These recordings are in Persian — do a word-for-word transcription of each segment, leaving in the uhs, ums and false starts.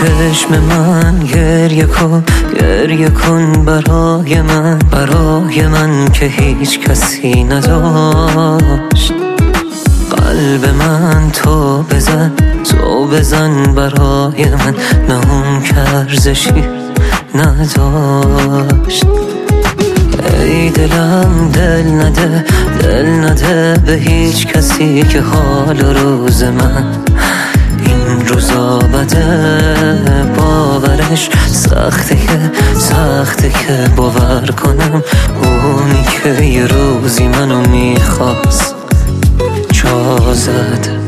چشم من گریه کن، گریه کن برای من، برای من که هیچ کسی نداشت. قلب من تو بزن، تو بزن برای من، نه اون که ارزشی نداشت. ای دلم دل نده، دل نده به هیچ کسی که حال روز من این روزا بده. باورش سخته که سخته که باور کنم اونی که یه روزی منو میخواست جا زده.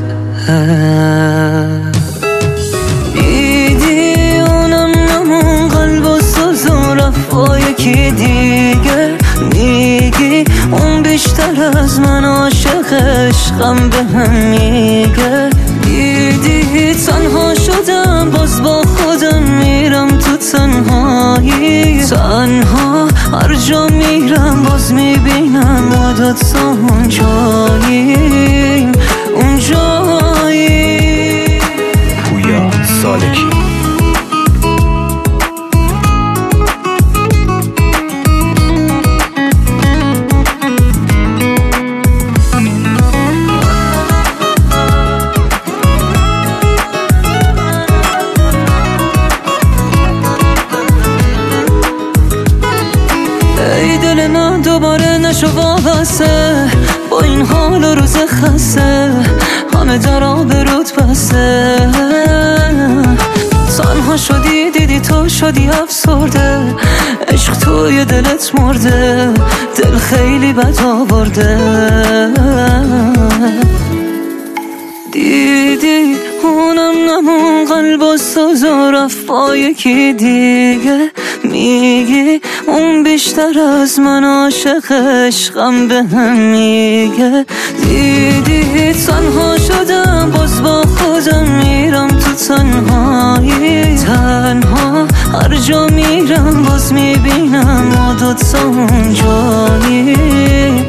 دیدی اونم نمون قلب و سوز و رفت با یکی دیگه. میگی اون بیشتر از من عاشق عشقم به هم میگه. دیدی تنها شدم باز با خودم میرم تو تنهایی. تنها هر جا میرم باز میبینم ما دوتا اون جاییم، اون جاییم. پویا سالکی. ای دل من دوباره نشو وابسته با این حال و روز خسته، همه در آبروت بسته. تنها شدی دیدی تو شدی افسرده، عشق توی دلت مرده، دل خیلی بد آورده. دیدی اونم نمون قلب و سوز و رفت با یکی دیگه. میگی اون بیشتر از من عاشق عشقم به هم میگه. دیدی تنها شدم باز با خودم میرم تو تنهایی. تنها هر جا میرم باز میبینم ما دوتا اون جایی.